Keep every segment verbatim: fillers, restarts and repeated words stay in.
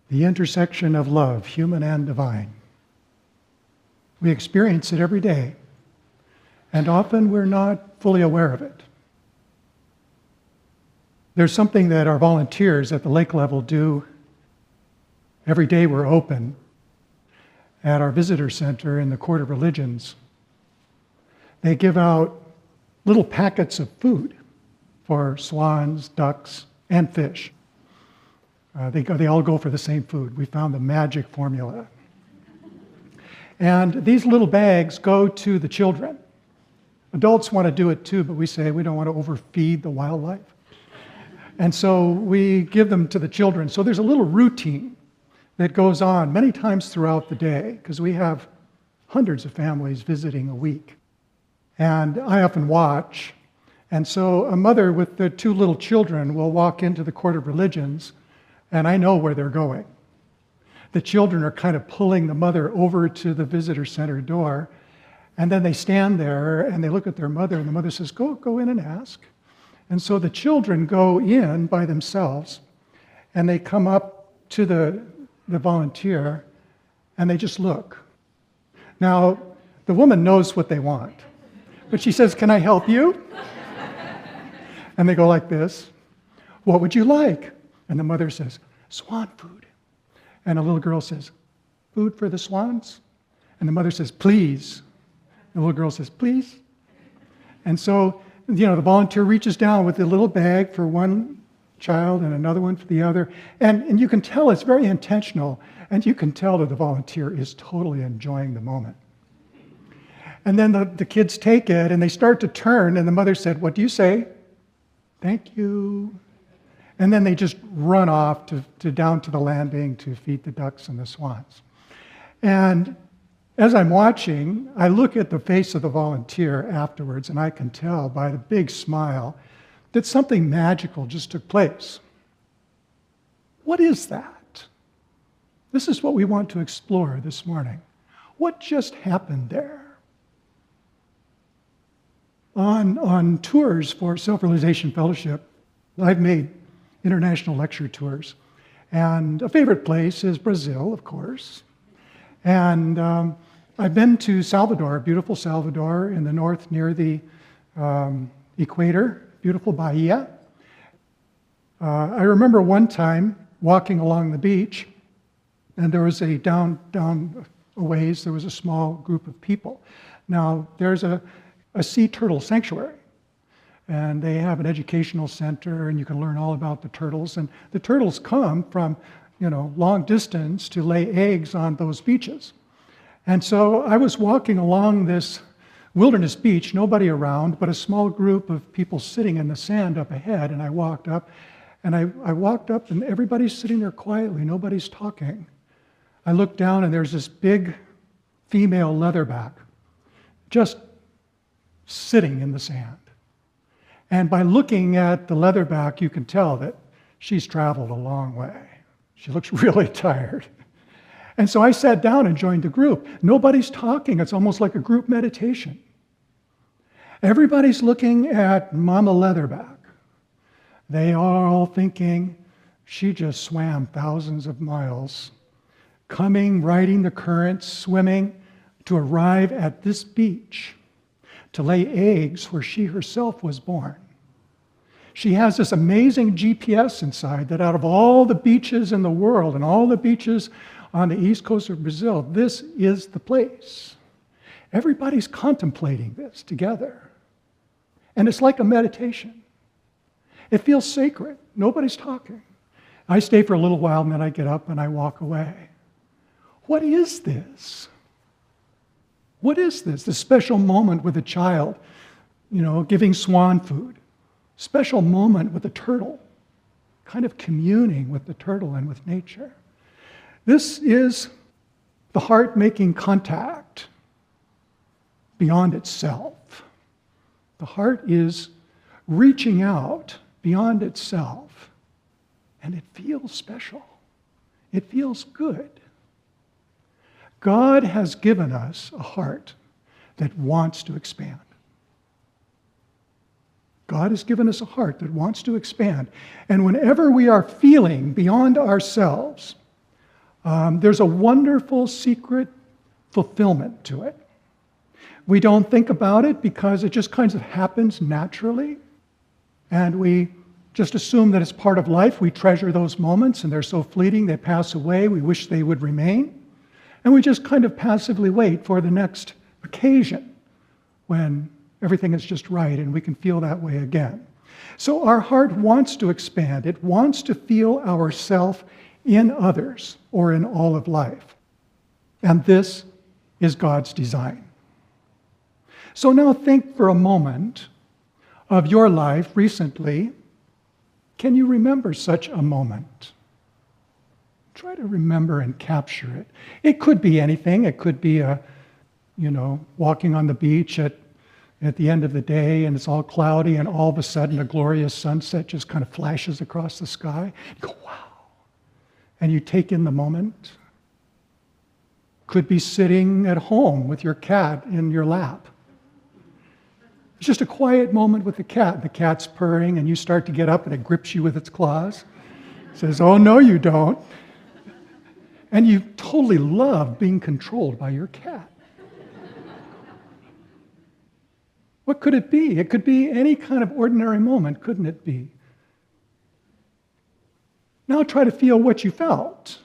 the intersection of love, human and divine. We experience it every day, and often we're not fully aware of it. There's something that our volunteers at the lake level do every day we're open at our visitor center in the Court of Religions. They give out little packets of food for swans, ducks, and fish. Uh, they, go, they all go for the same food. We found the magic formula. And these little bags go to the children. Adults want to do it too, but we say we don't want to overfeed the wildlife. And so we give them to the children. So there's a little routine that goes on many times throughout the day, because we have hundreds of families visiting a week. And I often watch. And so a mother with their two little children will walk into the Court of Religions, and I know where they're going. The children are kind of pulling the mother over to the visitor center door, and then they stand there and they look at their mother, and the mother says, go, go in and ask. And so the children go in by themselves, and they come up to the, the volunteer, and they just look. Now, the woman knows what they want, but she says, can I help you? And they go like this. What would you like? And the mother says, swan food. And a little girl says, food for the swans? And the mother says, please. The little girl says, please. And so, you know, the volunteer reaches down with a little bag for one child and another one for the other. And, and you can tell it's very intentional. And you can tell that the volunteer is totally enjoying the moment. And then the, the kids take it and they start to turn. And the mother said, what do you say? Thank you. And then they just run off to, to down to the landing to feed the ducks and the swans. And as I'm watching, I look at the face of the volunteer afterwards, and I can tell by the big smile that something magical just took place. What is that? This is what we want to explore this morning. What just happened there? On, on tours for Self-Realization Fellowship, I've made international lecture tours. And a favorite place is Brazil, of course. And um, I've been to Salvador, beautiful Salvador in the north near the um, equator, beautiful Bahia. Uh, I remember one time walking along the beach, and there was a down, down a ways, there was a small group of people. Now, there's a, a sea turtle sanctuary. And they have an educational center, and you can learn all about the turtles. And the turtles come from, you know, long distance to lay eggs on those beaches. And so I was walking along this wilderness beach, nobody around, but a small group of people sitting in the sand up ahead. And I walked up, and I, I walked up, and everybody's sitting there quietly. Nobody's talking. I looked down, and there's this big female leatherback just sitting in the sand. And by looking at the leatherback, you can tell that she's traveled a long way. She looks really tired. And so I sat down and joined the group. Nobody's talking. It's almost like a group meditation. Everybody's looking at Mama Leatherback. They are all thinking, she just swam thousands of miles, coming, riding the currents, swimming, to arrive at this beach, to lay eggs where she herself was born. She has this amazing G P S inside that out of all the beaches in the world and all the beaches on the east coast of Brazil, this is the place. Everybody's contemplating this together. And it's like a meditation. It feels sacred. Nobody's talking. I stay for a little while, and then I get up and I walk away. What is this? What is this? This special moment with a child, you know, giving swan food. Special moment with a turtle, kind of communing with the turtle and with nature. This is the heart making contact beyond itself. The heart is reaching out beyond itself, and it feels special. It feels good. God has given us a heart that wants to expand. God has given us a heart that wants to expand. And whenever we are feeling beyond ourselves, Um, there's a wonderful secret fulfillment to it. We don't think about it because it just kind of happens naturally, and we just assume that it's part of life. We treasure those moments, and they're so fleeting, they pass away. We wish they would remain. And we just kind of passively wait for the next occasion when everything is just right and we can feel that way again. So our heart wants to expand. It wants to feel ourself in others or in all of life. And this is God's design. So now think for a moment of your life recently. Can you remember such a moment? Try to remember and capture it. It could be anything. It could be a, you know, walking on the beach at, at the end of the day and it's all cloudy and all of a sudden a glorious sunset just kind of flashes across the sky. You go, wow. And you take in the moment. Could be sitting at home with your cat in your lap. It's just a quiet moment with the cat. The cat's purring, and you start to get up, and it grips you with its claws. It says, oh, no, you don't. And you totally love being controlled by your cat. What could it be? It could be any kind of ordinary moment, couldn't it be? Now try to feel what you felt.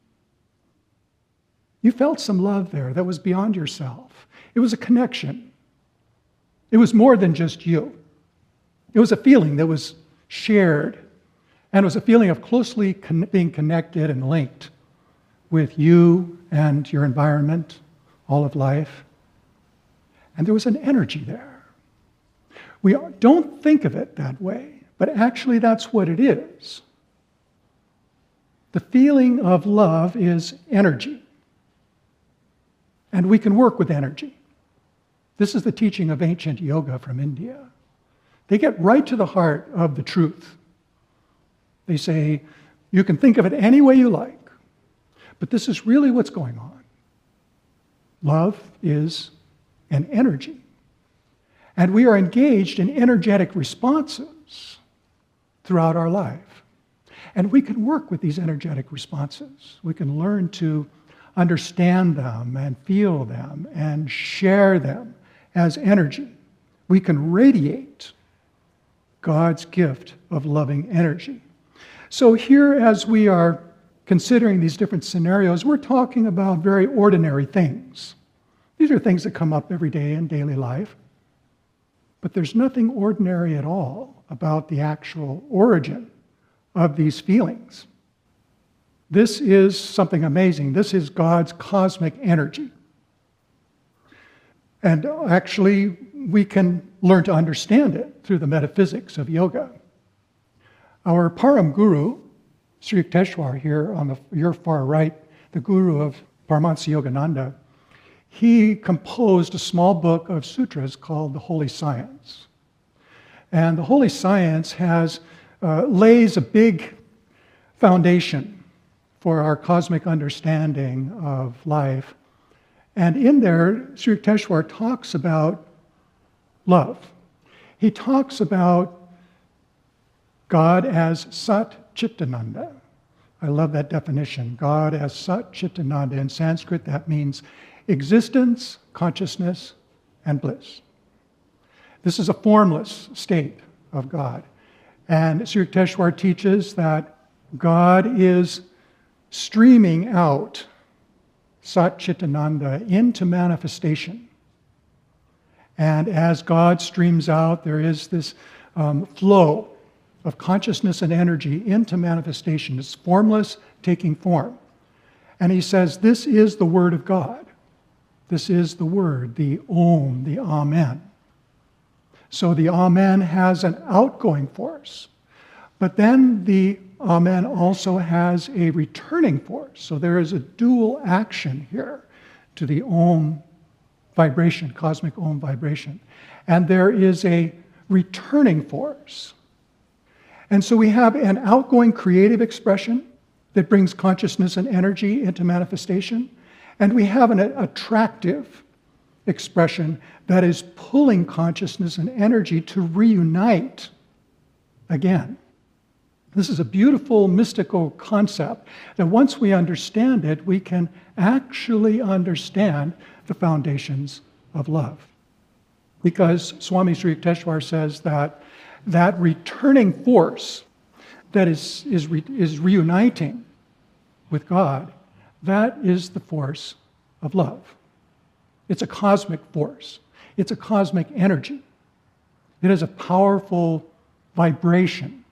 You felt some love there that was beyond yourself. It was a connection. It was more than just you. It was a feeling that was shared, and it was a feeling of closely con- being connected and linked with you and your environment, all of life. And there was an energy there. We don't think of it that way, but actually that's what it is. The feeling of love is energy, and we can work with energy. This is the teaching of ancient yoga from India. They get right to the heart of the truth. They say, you can think of it any way you like, but this is really what's going on. Love is an energy. And we are engaged in energetic responses throughout our life. And we can work with these energetic responses. We can learn to understand them and feel them and share them as energy. We can radiate God's gift of loving energy. So here, as we are considering these different scenarios, we're talking about very ordinary things. These are things that come up every day in daily life. But there's nothing ordinary at all about the actual origin of these feelings. This is something amazing. This is God's cosmic energy. And actually, we can learn to understand it through the metaphysics of yoga. Our Param Guru, Sri Yukteswar here on the, your far right, the guru of Paramahansa Yogananda, he composed a small book of sutras called the Holy Science. And the Holy Science has uh, lays a big foundation for our cosmic understanding of life. And in there, Sri Yukteswar talks about love. He talks about God as Sat Chitananda. I love that definition. God as Sat Chitananda. In Sanskrit, that means existence, consciousness, and bliss. This is a formless state of God. And Sri Yukteswar teaches that God is streaming out Sat Chitananda into manifestation. And as God streams out, there is this um, flow of consciousness and energy into manifestation. It's formless, taking form. And he says, this is the Word of God. This is the Word, the Om, the Amen. So the Amen has an outgoing force. But then the Amen also has a returning force. So there is a dual action here to the Om vibration, cosmic Om vibration. And there is a returning force. And so we have an outgoing creative expression that brings consciousness and energy into manifestation. And we have an attractive expression that is pulling consciousness and energy to reunite again This is a beautiful mystical concept that once we understand it, we can actually understand the foundations of love. Because Swami Sri Yukteswar says that that returning force that is, is, re, is reuniting with God, that is the force of love. It's a cosmic force. It's a cosmic energy. It is a powerful vibration.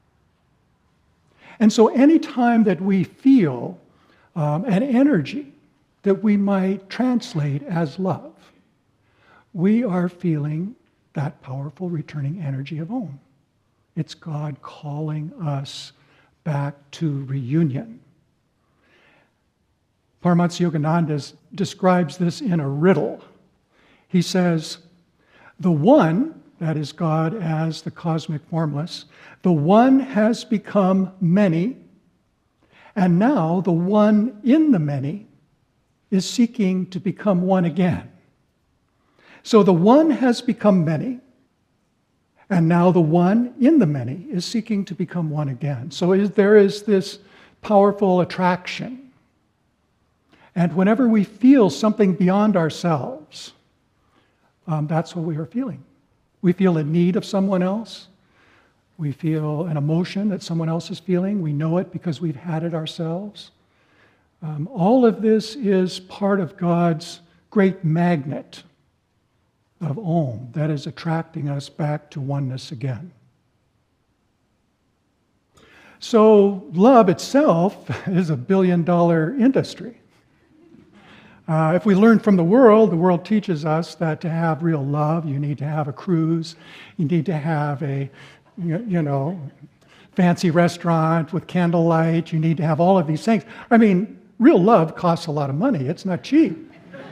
And so anytime that we feel um, an energy that we might translate as love, we are feeling that powerful returning energy of Om. It's God calling us back to reunion. Paramahansa Yogananda describes this in a riddle. He says, the one, that is God as the cosmic formless, the one has become many, and now the one in the many is seeking to become one again. So the one has become many, and now the one in the many is seeking to become one again. So is, there is this powerful attraction. And whenever we feel something beyond ourselves, um, that's what we are feeling. We feel a need of someone else. We feel an emotion that someone else is feeling. We know it because we've had it ourselves. Um, all of this is part of God's great magnet of Om that is attracting us back to oneness again. So love itself is a billion dollar industry. Uh, if we learn from the world, the world teaches us that to have real love, you need to have a cruise, you need to have a, you, you know, fancy restaurant with candlelight, you need to have all of these things. I mean, real love costs a lot of money. It's not cheap.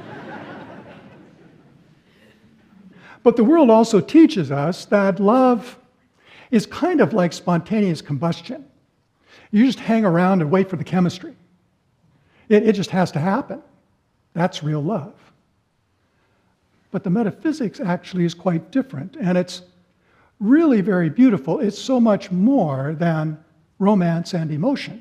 But the world also teaches us that love is kind of like spontaneous combustion. You just hang around and wait for the chemistry. It, it just has to happen. That's real love. But the metaphysics actually is quite different, and it's really very beautiful. It's so much more than romance and emotion.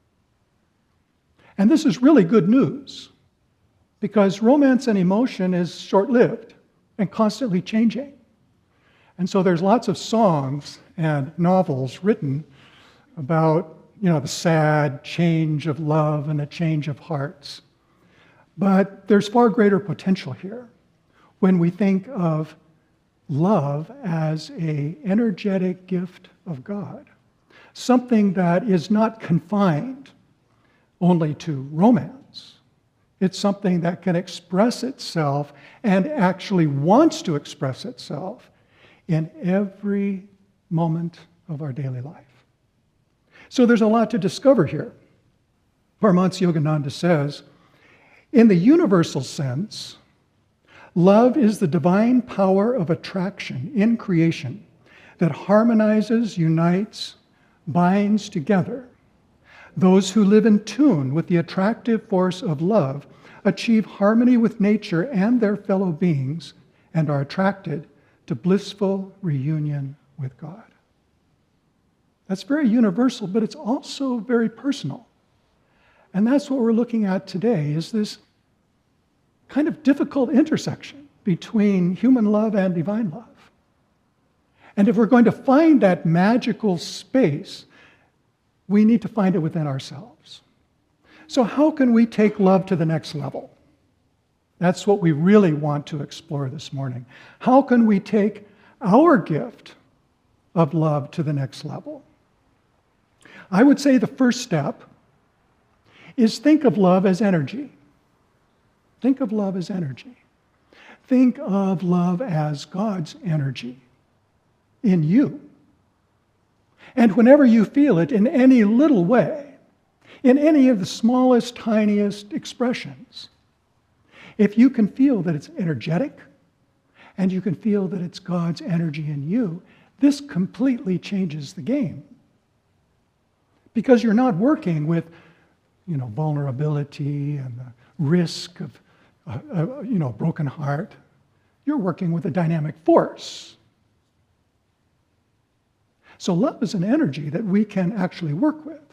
And this is really good news, because romance and emotion is short-lived and constantly changing. And so there's lots of songs and novels written about, you know, the sad change of love and the change of hearts. But there's far greater potential here when we think of love as an energetic gift of God, something that is not confined only to romance. It's something that can express itself and actually wants to express itself in every moment of our daily life. So there's a lot to discover here. Paramahansa Yogananda says, in the universal sense, love is the divine power of attraction in creation that harmonizes, unites, binds together. Those who live in tune with the attractive force of love achieve harmony with nature and their fellow beings and are attracted to blissful reunion with God. That's very universal, but it's also very personal. And that's what we're looking at today, is this kind of difficult intersection between human love and divine love. And if we're going to find that magical space, we need to find it within ourselves. So how can we take love to the next level? That's what we really want to explore this morning. How can we take our gift of love to the next level? I would say the first step is think of love as energy. Think of love as energy. Think of love as God's energy in you. And whenever you feel it in any little way, in any of the smallest, tiniest expressions, if you can feel that it's energetic, and you can feel that it's God's energy in you, this completely changes the game. Because you're not working with, you know, vulnerability and the risk of, uh, uh, you know, a broken heart. You're working with a dynamic force. So love is an energy that we can actually work with.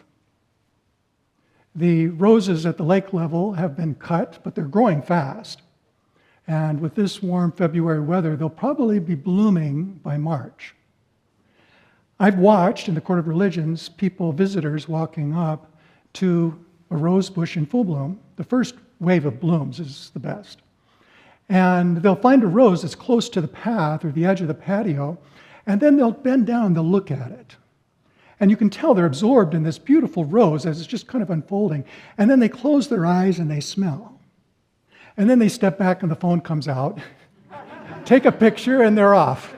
The roses at the lake level have been cut, but they're growing fast. And with this warm February weather, they'll probably be blooming by March. I've watched in the Court of Religions people, visitors, walking up to a rose bush in full bloom. The first wave of blooms is the best. And they'll find a rose that's close to the path or the edge of the patio, and then they'll bend down and they'll look at it. And you can tell they're absorbed in this beautiful rose as it's just kind of unfolding. And then they close their eyes and they smell. And then they step back and the phone comes out, take a picture, and they're off.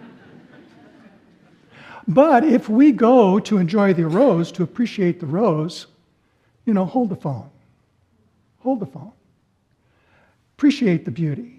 But if we go to enjoy the rose, to appreciate the rose, you know, hold the phone. Hold the phone. Appreciate the beauty.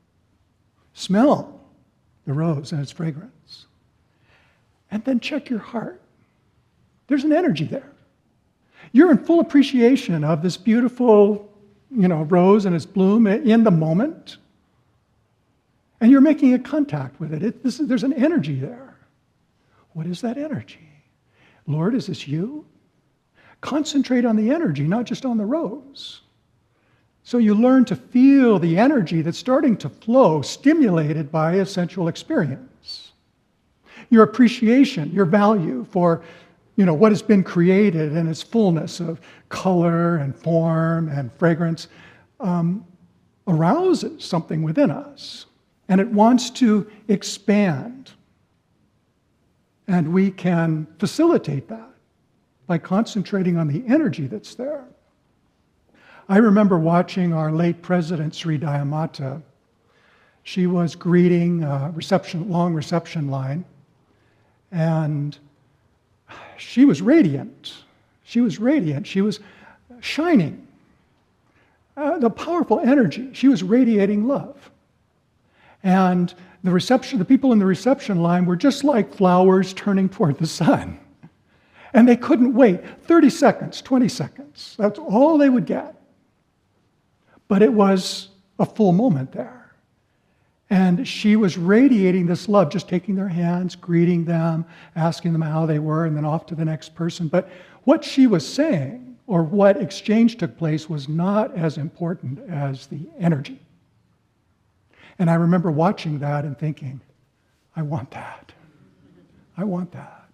Smell the rose and its fragrance. And then check your heart. There's an energy there. You're in full appreciation of this beautiful, you know, rose and its bloom in the moment. And you're making a contact with it. it this, there's an energy there. What is that energy? Lord, is this you? Concentrate on the energy, not just on the rose. So you learn to feel the energy that's starting to flow, stimulated by a sensual experience. Your appreciation, your value for, you know, what has been created in its fullness of color and form and fragrance um, arouses something within us. And it wants to expand. And we can facilitate that by concentrating on the energy that's there. I remember watching our late president, Sri Dayamata. She was greeting a reception, long reception line, and she was radiant. She was radiant. She was shining. Uh, the powerful energy. She was radiating love. And the reception, the people in the reception line were just like flowers turning toward the sun. And they couldn't wait. thirty seconds, twenty seconds. That's all they would get. But it was a full moment there. And she was radiating this love, just taking their hands, greeting them, asking them how they were, and then off to the next person. But what she was saying, or what exchange took place, was not as important as the energy. And I remember watching that and thinking, I want that. I want that.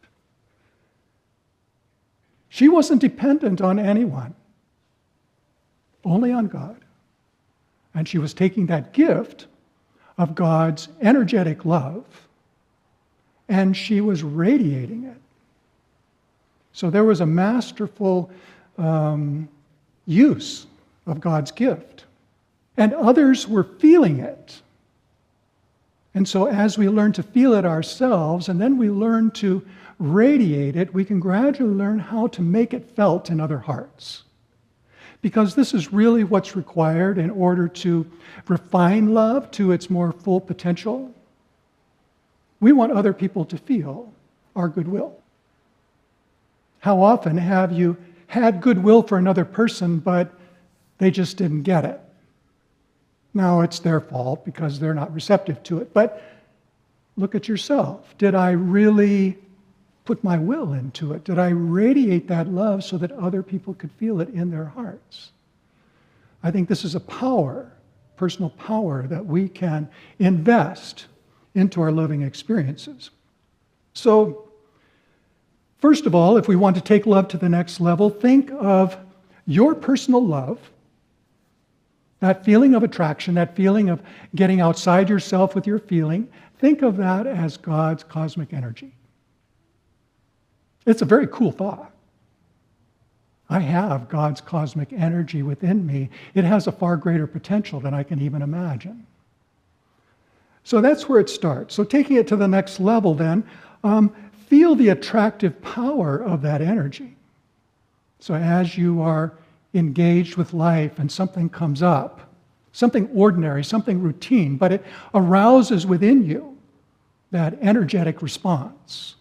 She wasn't dependent on anyone, only on God. And she was taking that gift of God's energetic love, and she was radiating it. So there was a masterful um, use of God's gift. And others were feeling it. And so as we learn to feel it ourselves, and then we learn to radiate it, we can gradually learn how to make it felt in other hearts. Because this is really what's required in order to refine love to its more full potential. We want other people to feel our goodwill. How often have you had goodwill for another person, but they just didn't get it? Now, it's their fault because they're not receptive to it. But look at yourself. Did I really put my will into it? Did I radiate that love so that other people could feel it in their hearts? I think this is a power, personal power, that we can invest into our loving experiences. So, first of all, if we want to take love to the next level, think of your personal love, that feeling of attraction, that feeling of getting outside yourself with your feeling. Think of that as God's cosmic energy. It's a very cool thought. I have God's cosmic energy within me. It has a far greater potential than I can even imagine. So that's where it starts. So taking it to the next level then, um, feel the attractive power of that energy. So as you are engaged with life and something comes up, something ordinary, something routine, but it arouses within you that energetic response.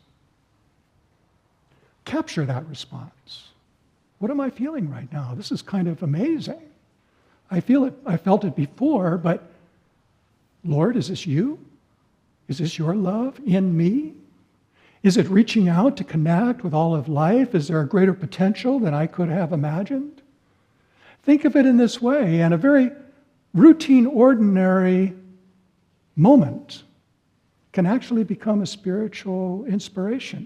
Capture that response. What am I feeling right now? This is kind of amazing. I feel it, I felt it before, but Lord, is this you? Is this your love in me? Is it reaching out to connect with all of life? Is there a greater potential than I could have imagined? Think of it in this way, and a very routine, ordinary moment can actually become a spiritual inspiration.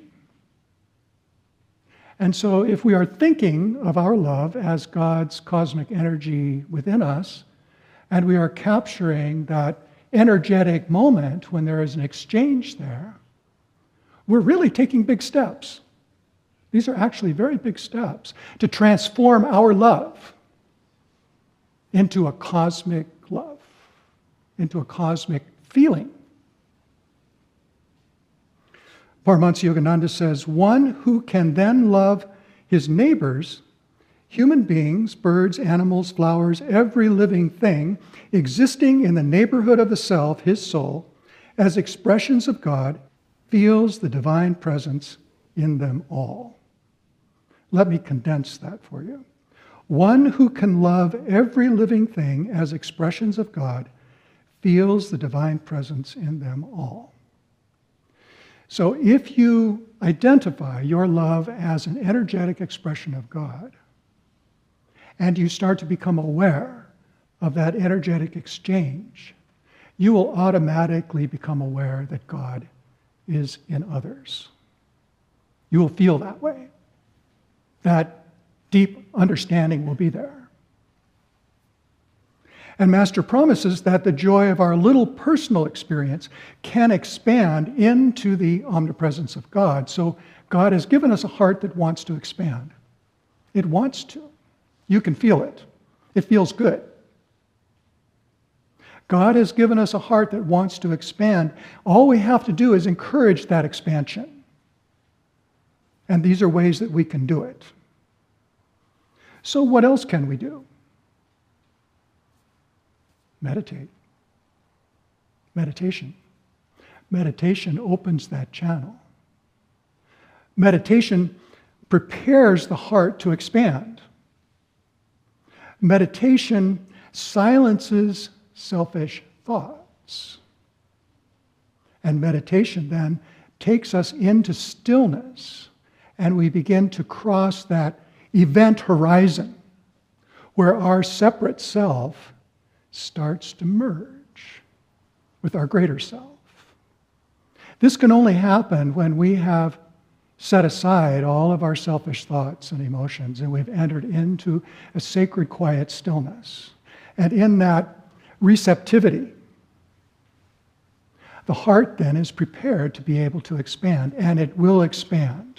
And so if we are thinking of our love as God's cosmic energy within us, and we are capturing that energetic moment when there is an exchange there, we're really taking big steps. These are actually very big steps to transform our love into a cosmic love, into a cosmic feeling. Paramahansa Yogananda says, one who can then love his neighbors, human beings, birds, animals, flowers, every living thing existing in the neighborhood of the self, his soul, as expressions of God, feels the divine presence in them all. Let me condense that for you. One who can love every living thing as expressions of God feels the divine presence in them all. So if you identify your love as an energetic expression of God, and you start to become aware of that energetic exchange, you will automatically become aware that God is in others. You will feel that way. That deep understanding will be there. And Master promises that the joy of our little personal experience can expand into the omnipresence of God. So God has given us a heart that wants to expand. It wants to. You can feel it. It feels good. God has given us a heart that wants to expand. All we have to do is encourage that expansion. And these are ways that we can do it. So what else can we do? Meditate. Meditation. Meditation opens that channel. Meditation prepares the heart to expand. Meditation silences selfish thoughts. And meditation then takes us into stillness, and we begin to cross that event horizon where our separate self starts to merge with our greater self. This can only happen when we have set aside all of our selfish thoughts and emotions, and we've entered into a sacred, quiet stillness. And in that receptivity, the heart then is prepared to be able to expand, and it will expand.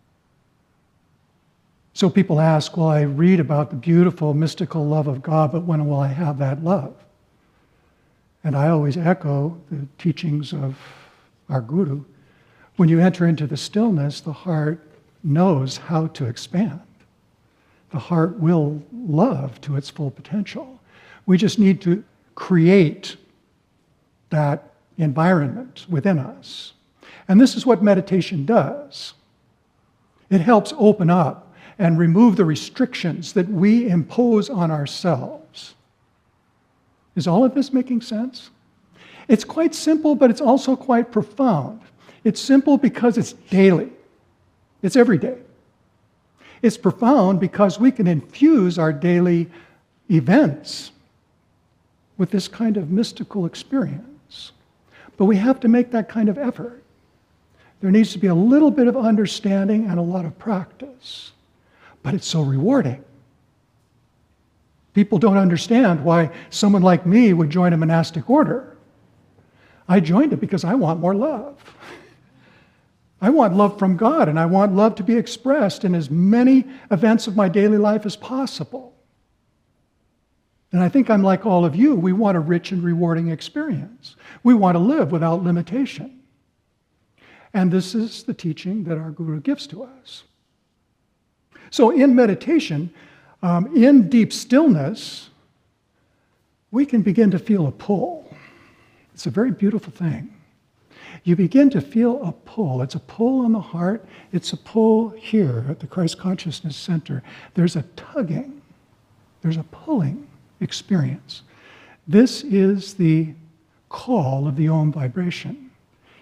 So people ask, well, I read about the beautiful, mystical love of God, but when will I have that love? And I always echo the teachings of our Guru. When you enter into the stillness, the heart knows how to expand. The heart will love to its full potential. We just need to create that environment within us. And this is what meditation does. It helps open up and remove the restrictions that we impose on ourselves. Is all of this making sense? It's quite simple, but it's also quite profound. It's simple because it's daily. It's every day. It's profound because we can infuse our daily events with this kind of mystical experience. But we have to make that kind of effort. There needs to be a little bit of understanding and a lot of practice. But it's so rewarding. People don't understand why someone like me would join a monastic order. I joined it because I want more love. I want love from God, and I want love to be expressed in as many events of my daily life as possible. And I think I'm like all of you. We want a rich and rewarding experience. We want to live without limitation. And this is the teaching that our Guru gives to us. So in meditation, um, in deep stillness, we can begin to feel a pull. It's a very beautiful thing. You begin to feel a pull. It's a pull on the heart. It's a pull here at the Christ Consciousness Center. There's a tugging. There's a pulling experience. This is the call of the Om vibration.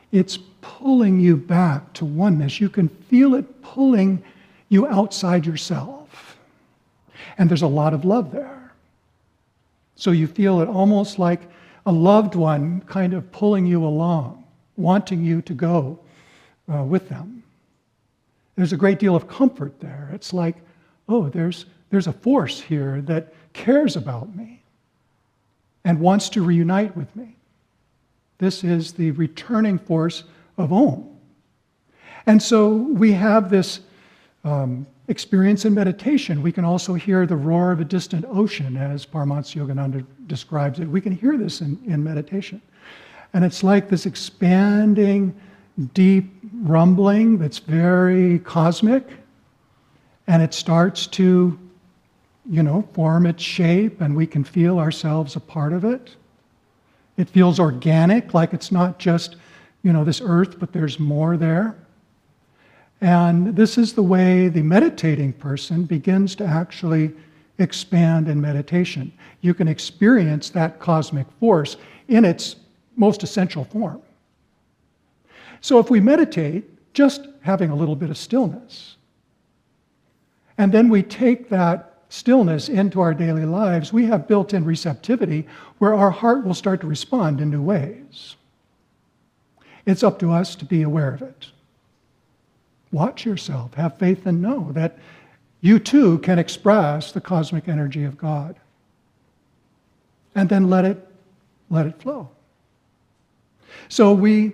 It's pulling you back to oneness. You can feel it pulling you outside yourself. And there's a lot of love there. So you feel it almost like a loved one kind of pulling you along, wanting you to go uh, with them. There's a great deal of comfort there. It's like, oh, there's, there's a force here that cares about me and wants to reunite with me. This is the returning force of Om. And so we have this um, experience in meditation. We can also hear the roar of a distant ocean, as Paramahansa Yogananda describes it. We can hear this in, in meditation. And it's like this expanding, deep rumbling that's very cosmic. And it starts to, you know, form its shape, and we can feel ourselves a part of it. It feels organic, like it's not just, you know, this earth, but there's more there. And this is the way the meditating person begins to actually expand in meditation. You can experience that cosmic force in its most essential form. So if we meditate, just having a little bit of stillness, and then we take that stillness into our daily lives, we have built-in receptivity where our heart will start to respond in new ways. It's up to us to be aware of it. Watch yourself, have faith, and know that you too can express the cosmic energy of God. And then let it, let it flow. So we,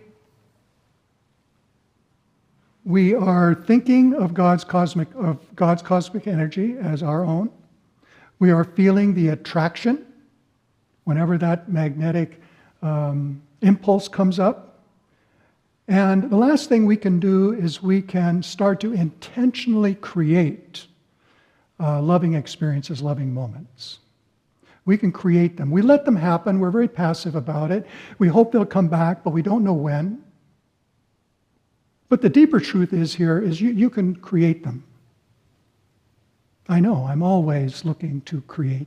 we are thinking of God's cosmic, of God's cosmic energy as our own. We are feeling the attraction whenever that magnetic um, impulse comes up. And the last thing we can do is we can start to intentionally create uh, loving experiences, loving moments. We can create them. We let them happen. We're very passive about it. We hope they'll come back, but we don't know when. But the deeper truth is here is you, you can create them. I know, I'm always looking to create.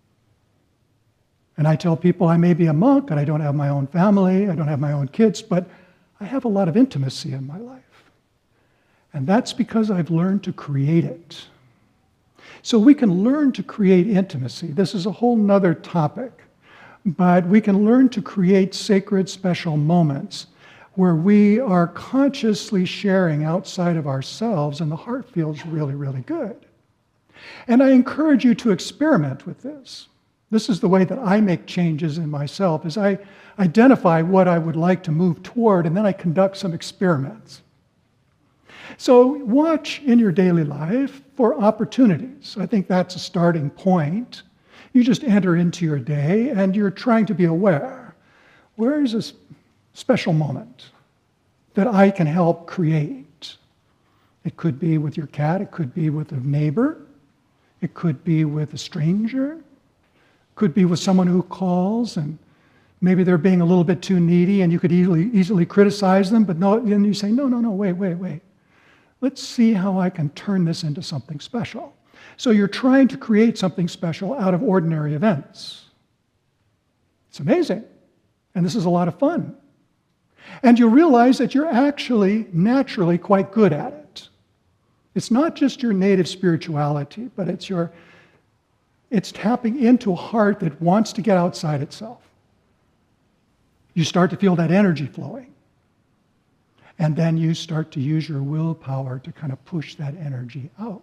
And I tell people I may be a monk and I don't have my own family, I don't have my own kids, but I have a lot of intimacy in my life. And that's because I've learned to create it. So we can learn to create intimacy. This is a whole nother topic. But we can learn to create sacred, special moments where we are consciously sharing outside of ourselves, and the heart feels really, really good. And I encourage you to experiment with this. This is the way that I make changes in myself, is I identify what I would like to move toward, and then I conduct some experiments. So watch in your daily life for opportunities. I think that's a starting point. You just enter into your day, and you're trying to be aware. Where is this special moment that I can help create? It could be with your cat, it could be with a neighbor, it could be with a stranger, it could be with someone who calls and maybe they're being a little bit too needy and you could easily, easily criticize them, but no, then you say, no, no, no, wait, wait, wait. Let's see how I can turn this into something special. So you're trying to create something special out of ordinary events. It's amazing. And this is a lot of fun. And you realize that you're actually naturally quite good at it. It's not just your native spirituality, but it's your, it's tapping into a heart that wants to get outside itself. You start to feel that energy flowing. And then you start to use your willpower to kind of push that energy out.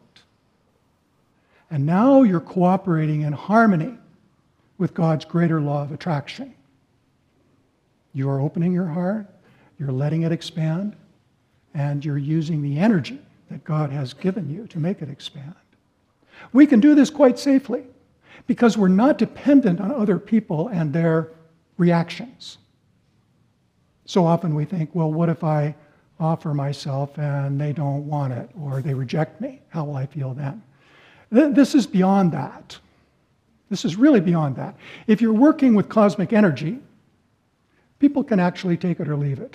And now you're cooperating in harmony with God's greater law of attraction. You are opening your heart, you're letting it expand, and you're using the energy that God has given you to make it expand. We can do this quite safely because we're not dependent on other people and their reactions. So often we think, well, what if I offer myself and they don't want it or they reject me? How will I feel then? This is beyond that. This is really beyond that. If you're working with cosmic energy, people can actually take it or leave it.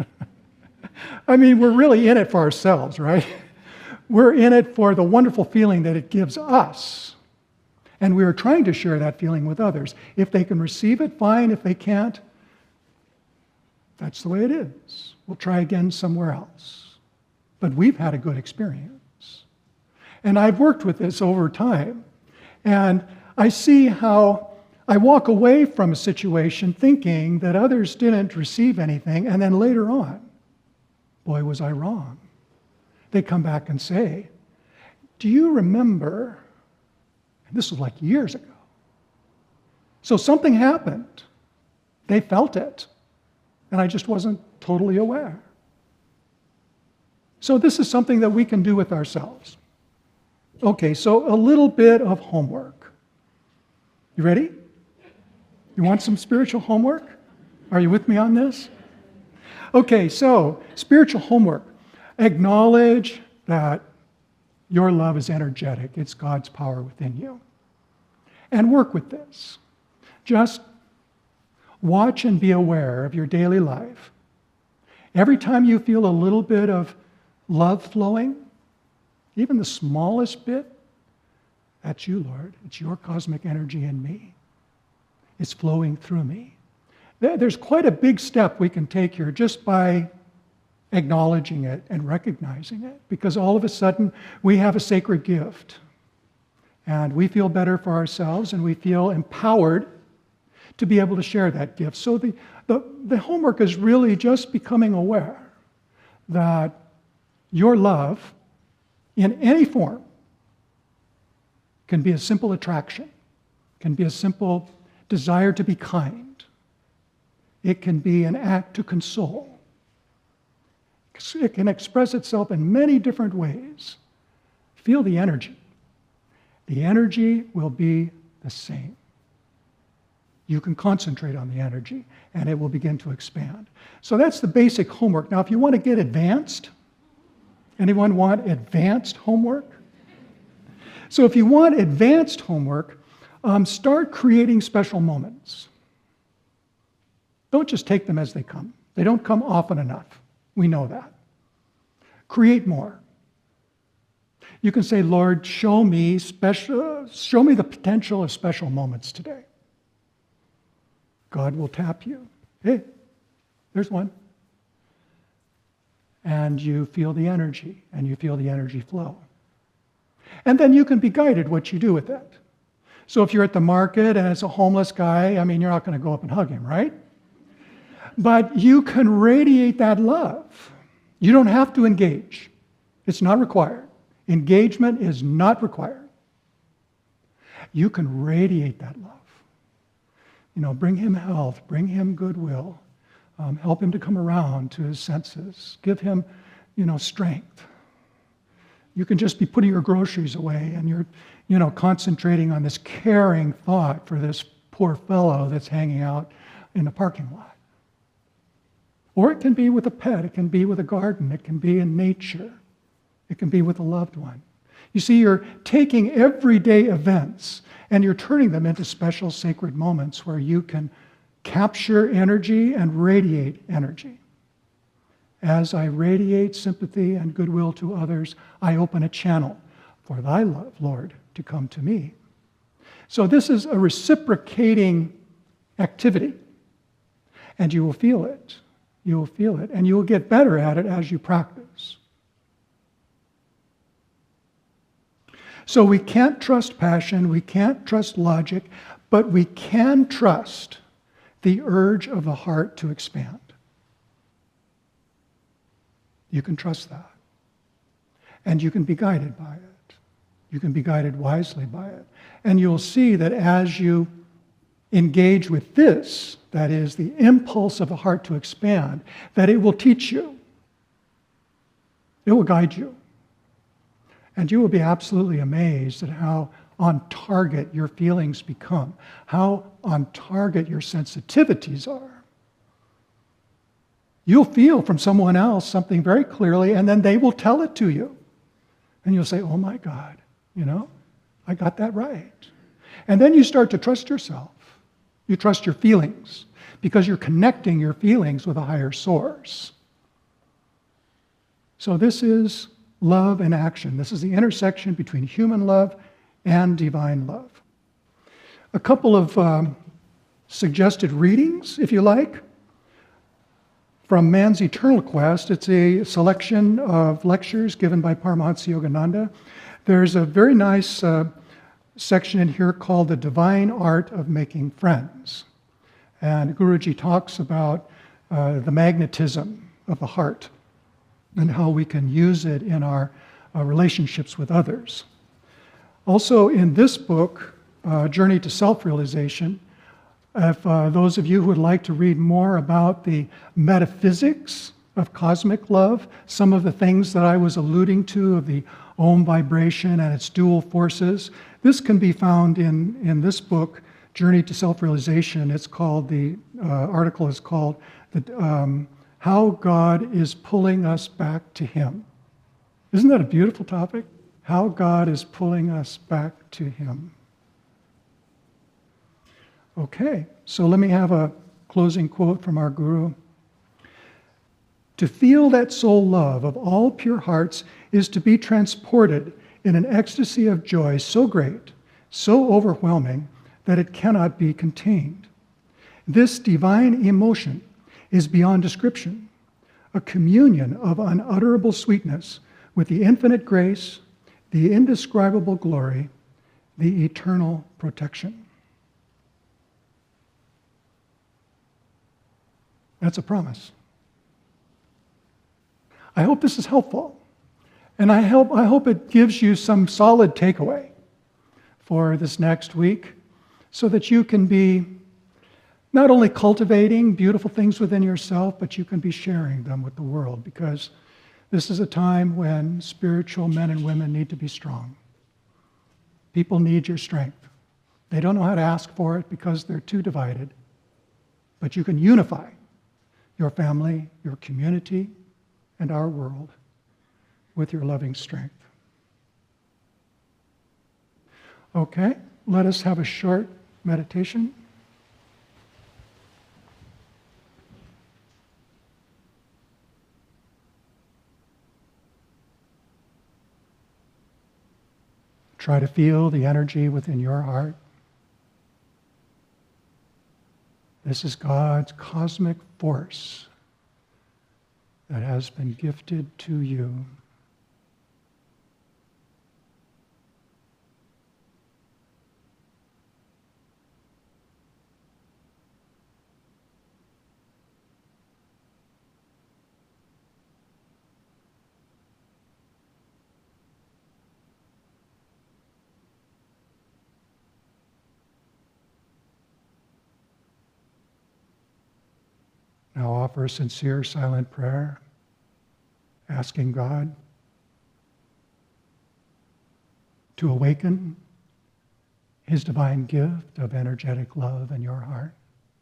I mean, we're really in it for ourselves, right? We're in it for the wonderful feeling that it gives us. And we are trying to share that feeling with others. If they can receive it, fine. If they can't, That's the way it is. We'll try again somewhere else. But we've had a good experience. And I've worked with this over time. And I see how I walk away from a situation thinking that others didn't receive anything, and then later on, boy, was I wrong. They come back and say, do you remember, and this was like years ago, so something happened. They felt it, and I just wasn't totally aware. So this is something that we can do with ourselves. Okay, so a little bit of homework. You ready? You want some spiritual homework? Are you with me on this? Okay, so spiritual homework. Acknowledge that your love is energetic. It's God's power within you. And work with this. Just watch and be aware of your daily life. Every time you feel a little bit of love flowing, even the smallest bit, that's you, Lord. It's your cosmic energy in me. It's flowing through me. There's quite a big step we can take here just by acknowledging it and recognizing it, because all of a sudden we have a sacred gift and we feel better for ourselves and we feel empowered to be able to share that gift. So the, the, the homework is really just becoming aware that your love in any form can be a simple attraction, can be a simple desire to be kind. It can be an act to console. It can express itself in many different ways. Feel the energy. The energy will be the same. You can concentrate on the energy, and it will begin to expand. So that's the basic homework. Now, if you want to get advanced, anyone want advanced homework? So if you want advanced homework, um, start creating special moments. Don't just take them as they come. They don't come often enough. We know that. Create more. You can say, Lord, show me special, show me the potential of special moments today. God will tap you. Hey, there's one. And you feel the energy, and you feel the energy flow. And then you can be guided what you do with that. So if you're at the market and it's a homeless guy, I mean, you're not going to go up and hug him, right? But you can radiate that love. You don't have to engage. It's not required. Engagement is not required. You can radiate that love. You know, bring him health, bring him goodwill, um, help him to come around to his senses, give him, you know, strength. You can just be putting your groceries away and you're, you know, concentrating on this caring thought for this poor fellow that's hanging out in the parking lot. Or it can be with a pet, it can be with a garden, it can be in nature, it can be with a loved one. You see, you're taking everyday events and you're turning them into special sacred moments where you can capture energy and radiate energy. As I radiate sympathy and goodwill to others, I open a channel for thy love, Lord, to come to me. So this is a reciprocating activity, and you will feel it. You will feel it, and you will get better at it as you practice. So we can't trust passion, we can't trust logic, but we can trust the urge of the heart to expand. You can trust that. And you can be guided by it. You can be guided wisely by it. And you'll see that as you engage with this, that is the impulse of the heart to expand, that it will teach you. It will guide you. And you will be absolutely amazed at how on target your feelings become, how on target your sensitivities are. You'll feel from someone else something very clearly, and then they will tell it to you. And you'll say, oh my God, you know, I got that right. And then you start to trust yourself. You trust your feelings because you're connecting your feelings with a higher source. So this is love and action. This is the intersection between human love and divine love. A couple of um, suggested readings, if you like. from Man's Eternal Quest. It's a selection of lectures given by Paramahansa Yogananda. There's a very nice uh, section in here called The Divine Art of Making Friends. And Guruji talks about uh, the magnetism of the heart and how we can use it in our uh, relationships with others. Also in this book, uh, Journey to Self-Realization, if uh, those of you who would like to read more about the metaphysics of cosmic love, some of the things that I was alluding to of the Om vibration and its dual forces, this can be found in, in this book, Journey to Self-Realization. It's called, the uh, article is called the, um, How God is Pulling Us Back to Him. Isn't that a beautiful topic? How God is pulling us back to Him. Okay, so let me have a closing quote from our Guru. To feel that soul love of all pure hearts is to be transported in an ecstasy of joy so great, so overwhelming, that it cannot be contained. This divine emotion is beyond description, a communion of unutterable sweetness with the infinite grace, the indescribable glory, the eternal protection. That's a promise. I hope this is helpful. And I hope, I hope it gives you some solid takeaway for this next week so that you can be not only cultivating beautiful things within yourself, but you can be sharing them with the world, because this is a time when spiritual men and women need to be strong. People need your strength. They don't know how to ask for it because they're too divided. But you can unify your family, your community, and our world with your loving strength. Okay, let us have a short meditation. Try to feel the energy within your heart. This is God's cosmic force that has been gifted to you. Now offer a sincere silent prayer, asking God to awaken His divine gift of energetic love in your heart,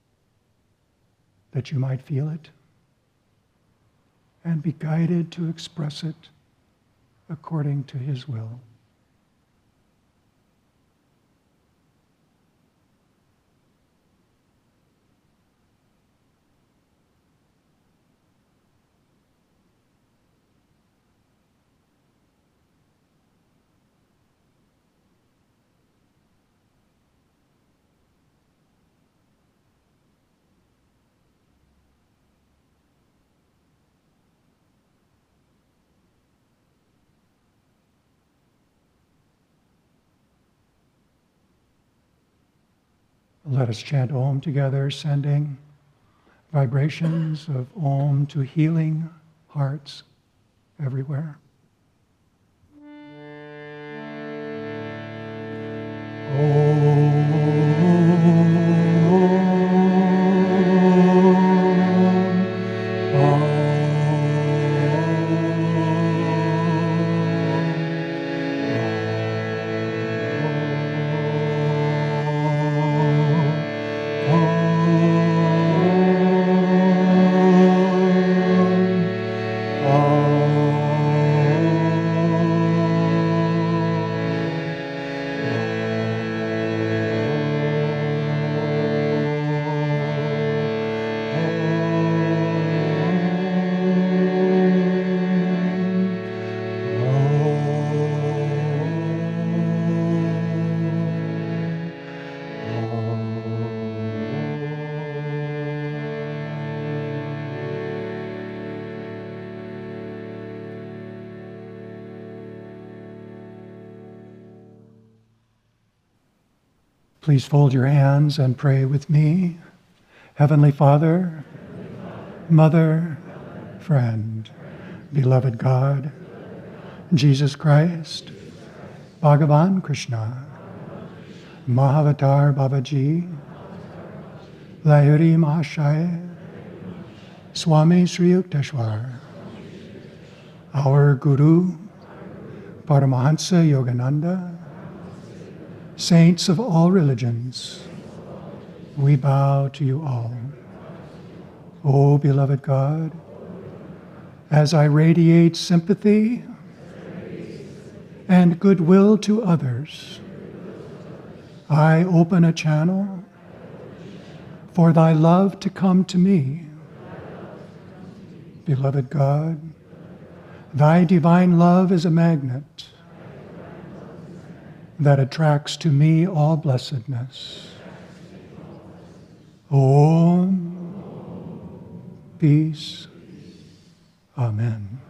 that you might feel it and be guided to express it according to His will. Let us chant Om together, sending vibrations of Om to healing hearts everywhere. Please fold your hands and pray with me. Heavenly Father, Mother, friend, beloved God, Jesus Christ, Bhagavan Krishna, Mahavatar Babaji, Lahiri Mahashaya, Swami Sri Yukteswar, our Guru, Paramahansa Yogananda, saints of all religions, we bow to you all. O beloved God, as I radiate sympathy and goodwill to others, I open a channel for thy love to come to me. Beloved God, thy divine love is a magnet that attracts to me all blessedness. Om, peace, amen.